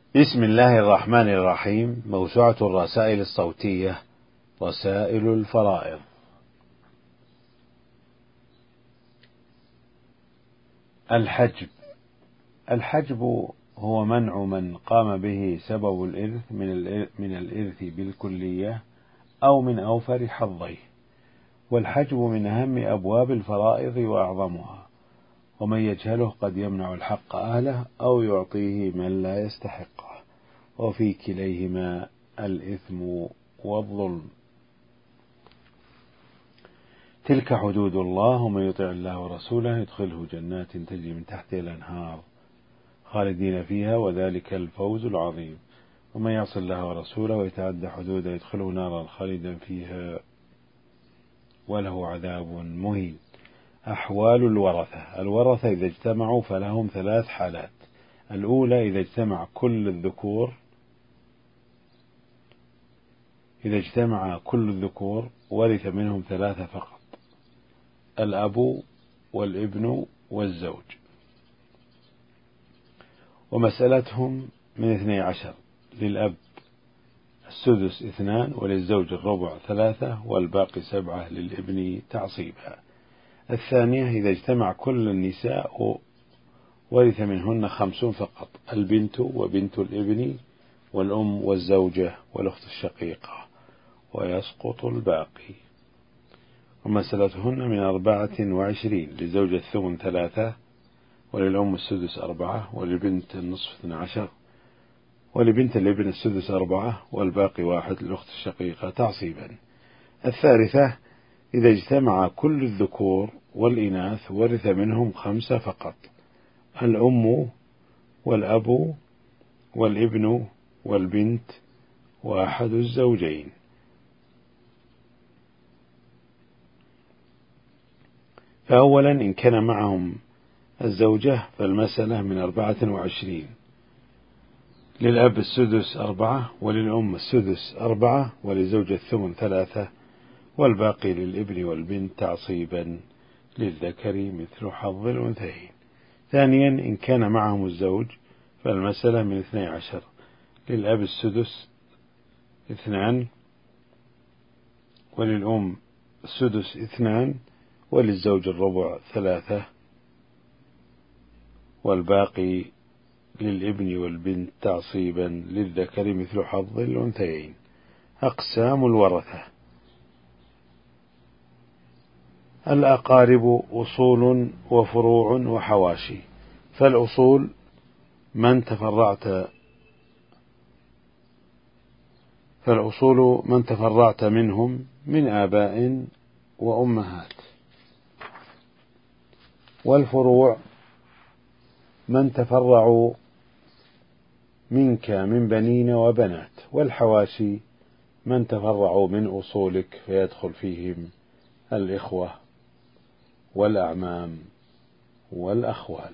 بسم الله الرحمن الرحيم. موسوعة الرسائل الصوتية رسائل الفرائض. الحجب هو منع من قام به سبب الإرث من الإرث بالكلية أو من أوفر حظيه، والحجب من أهم أبواب الفرائض وأعظمها، ومن يجهله قد يمنع الحق أهله أو يعطيه من لا يستحقه، وفي كليهما الإثم والظلم. تلك حدود الله، ومن يطع الله ورسوله يدخله جنات تجري من تحتها الأنهار خالدين فيها، وذلك الفوز العظيم. ومن يعص الله ورسوله ويتعدى حدوده يدخله نارا خالدا فيها وله عذاب مهين. أحوال الورثة إذا اجتمعوا فلهم ثلاث حالات. الأولى إذا اجتمع كل الذكور ورث منهم ثلاثة فقط: الأب والابن والزوج. ومسألتهم من 12: للأب السدس 2، وللزوج الربع 3، والباقي 7 للابن تعصيبا. الثانية إذا اجتمع كل النساء ورث منهن 50 فقط: البنت وبنت الابن والأم والزوجة والأخت الشقيقة، ويسقط الباقي. ومسألتهن من 24: للزوجة الثمن 3، وللأم السدس 4، وللبنت النصف 12، ولبنت الابن السدس 4، والباقي 1 للأخت الشقيقة تعصيبا. الثالثة إذا اجتمع كل الذكور والإناث ورث منهم 5 فقط: الأم والأب والابن والبنت وأحد الزوجين. فأولا إن كان معهم الزوجة فالمسألة من 24: للأب السدس 4، وللأم السدس 4، وللزوجة الثمن 3، والباقي للابن والبنت تعصيبا، للذكر مثل حظ الأنثيين. ثانيا إن كان معهم الزوج فالمسألة من 12: للأب السدس 2، وللأم السدس 2، وللزوج الربع 3، والباقي للابن والبنت تعصيبا، للذكر مثل حظ الأنثيين. أقسام الورثة: الأقارب أصول وفروع وحواشي. فالأصول من تفرعت منهم من آباء وأمهات. والفروع من تفرعوا منك من بنين وبنات. والحواشي من تفرعوا من أصولك فيدخل فيهم الإخوة والأعمام والأخوال.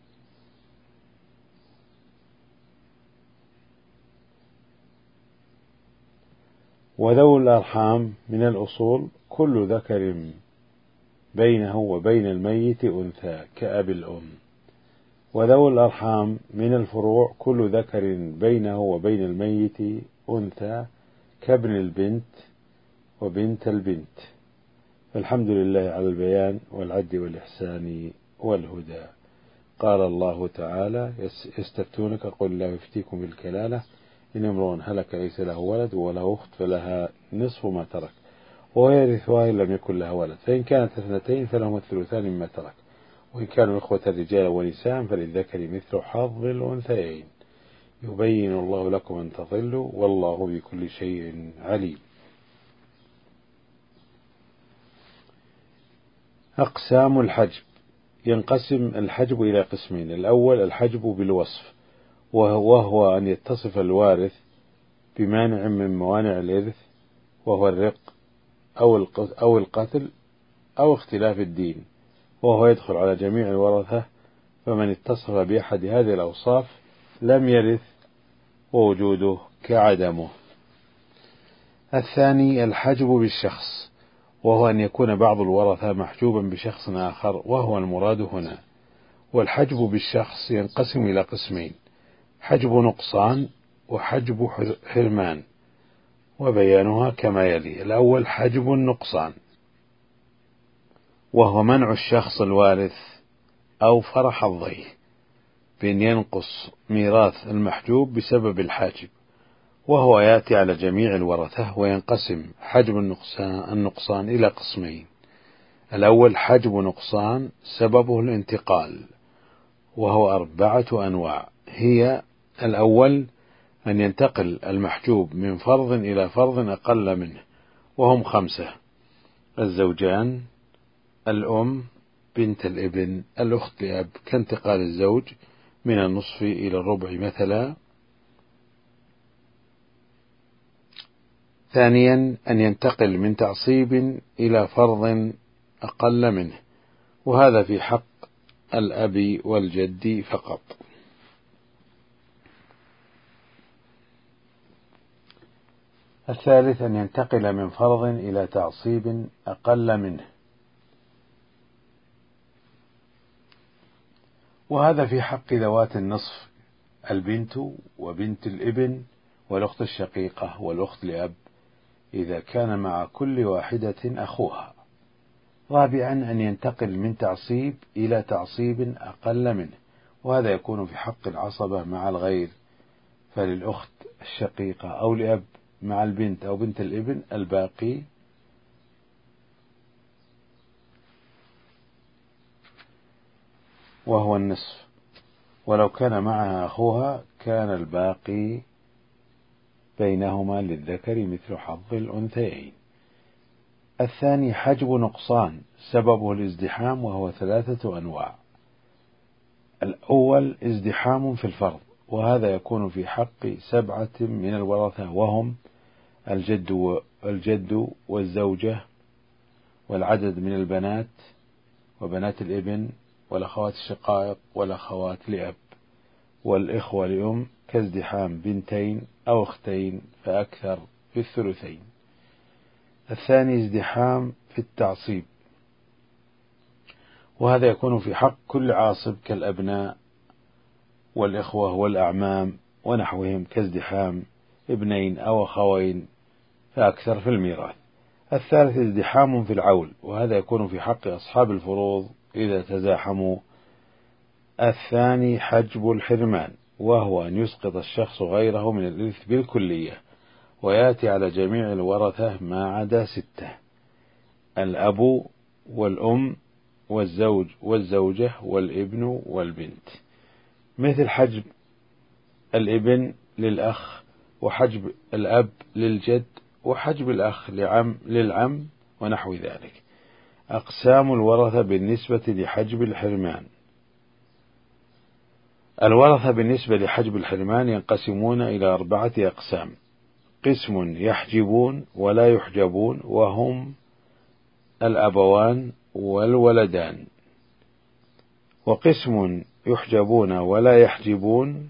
وذو الأرحام من الأصول كل ذكر بينه وبين الميت أنثى كأب الأم. وذو الأرحام من الفروع كل ذكر بينه وبين الميت أنثى كابن البنت وبنت البنت. الحمد لله على البيان والعدل والإحسان والهدى. قال الله تعالى: يستفتونك قل الله يفتيكم بالكلالة إن امرؤ هلك ليس له ولد وله أخت فلها نصف ما ترك ويرثها إن لم يكن لها ولد، فإن كانت 2 فلهما الثلثان مما ترك، وإن كانوا إخوة رجالا ونساء فللذكر مثل حظ الأنثيين. يبين الله لكم أن تضلوا والله بكل شيء عليم. أقسام الحجب: ينقسم الحجب إلى قسمين: الأول الحجب بالوصف، وهو أن يتصف الوارث بمانع من موانع الإرث، وهو الرق أو القتل أو اختلاف الدين، وهو يدخل على جميع الورثة، فمن اتصف بأحد هذه الأوصاف لم يرث، ووجوده كعدمه. الثاني الحجب بالشخص، وهو أن يكون بعض الورثة محجوبا بشخص آخر، وهو المراد هنا. والحجب بالشخص ينقسم إلى قسمين: حجب نقصان وحجب حرمان، وبيانها كما يلي. الأول حجب النقصان، وهو منع الشخص الوارث أو فرح حظيه بأن ينقص ميراث المحجوب بسبب الحاجب، وهو يأتي على جميع الورثة. وينقسم حجب النقصان إلى قسمين: الأول حجب نقصان سببه الانتقال، وهو 4 أنواع. هي: الأول أن ينتقل المحجوب من فرض إلى فرض أقل منه، وهم 5: الزوجان، الأم، بنت الابن، الأخت لأب، كانتقال الزوج من النصف إلى الربع مثلا. ثانيا أن ينتقل من تعصيب إلى فرض أقل منه، وهذا في حق الأب والجد فقط. الثالث أن ينتقل من فرض إلى تعصيب أقل منه، وهذا في حق ذوات النصف: البنت وبنت الابن والأخت الشقيقة والأخت لأب، إذا كان مع كل واحدة أخوها. رابعا أن ينتقل من تعصيب إلى تعصيب أقل منه، وهذا يكون في حق العصبة مع الغير، فللأخت الشقيقة أو لأب مع البنت أو بنت الابن الباقي، وهو النصف، ولو كان معها أخوها كان الباقي بينهما للذكر مثل حظ الأنثيين. الثاني حجب نقصان سببه الازدحام، وهو 3 أنواع. الأول ازدحام في الفرض، وهذا يكون في حق 7 من الورثة، وهم الجد والزوجة والعدد من البنات وبنات الابن والأخوات الشقائق والأخوات لأب والإخوة لأم، كازدحام بنتين أو أختين فأكثر في الثلثين. الثاني ازدحام في التعصيب، وهذا يكون في حق كل عاصب كالأبناء والإخوة والأعمام ونحوهم، كازدحام ابنين أو أخوين فأكثر في الميراث. الثالث ازدحام في العول، وهذا يكون في حق أصحاب الفروض إذا تزاحموا. الثاني حجب الحرمان، وهو أن يسقط الشخص غيره من الإرث بالكلية، ويأتي على جميع الورثة ما عدا 6: الأب والأم والزوج والزوجة والابن والبنت، مثل حجب الابن للأخ، وحجب الأب للجد، وحجب الأخ للعم ونحو ذلك. أقسام الورثة بالنسبة لحجب الحرمان: الورثة بالنسبة لحجب الحرمان ينقسمون إلى 4 أقسام: قسم يحجبون ولا يحجبون، وهم الأبوان والولدان، وقسم يحجبون ولا يحجبون،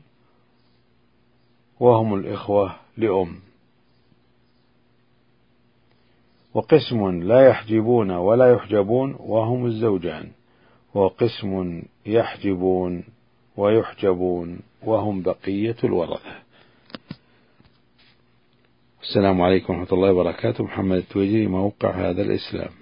وهم الإخوة لأم، وقسم لا يحجبون ولا يحجبون، وهم الزوجان، وقسم يحجبون ويحجبون، وهم بقية الورثة. السلام عليكم ورحمة الله وبركاته. محمد التويجري، موقع هذا الإسلام.